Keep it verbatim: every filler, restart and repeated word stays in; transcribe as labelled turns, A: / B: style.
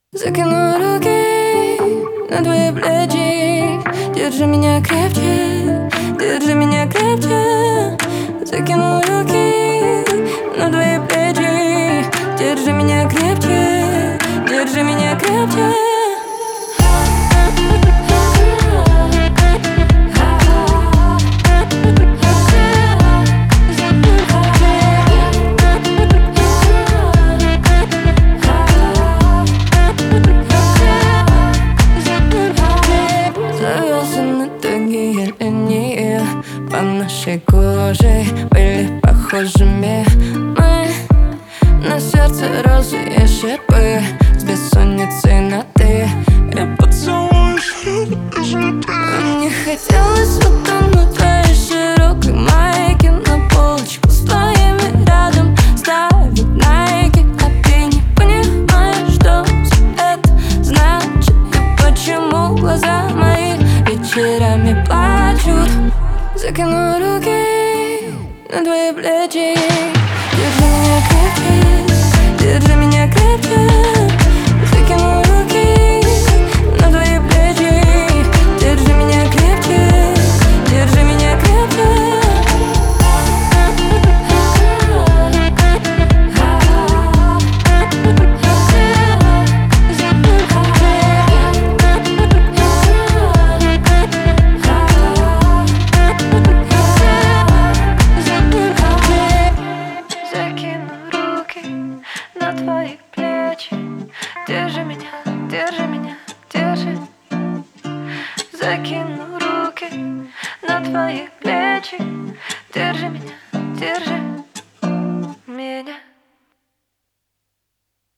A: Закину руки на твои плечи, держи меня крепче, держи меня крепче. Закину руки на твои плечи, держи меня крепче, держи меня крепче. По нашей коже были похожими мы. На сердце розы и шипы, с бессонницей на ты и поцелуешь. Мне хотелось утонуть в твоей широкой майке, на полочку с твоими рядом ставить найки. А ты не понимаешь, что это значит, и почему глаза мои вечерами плачут. Закину руки на твои плечи, держи меня крепче, держи меня крепче. Закину руки на твои плечи, держи меня крепче, держи меня крепче. На твои плечи, держи меня, держи меня, держи. Закину руки на твои плечи, держи меня, держи.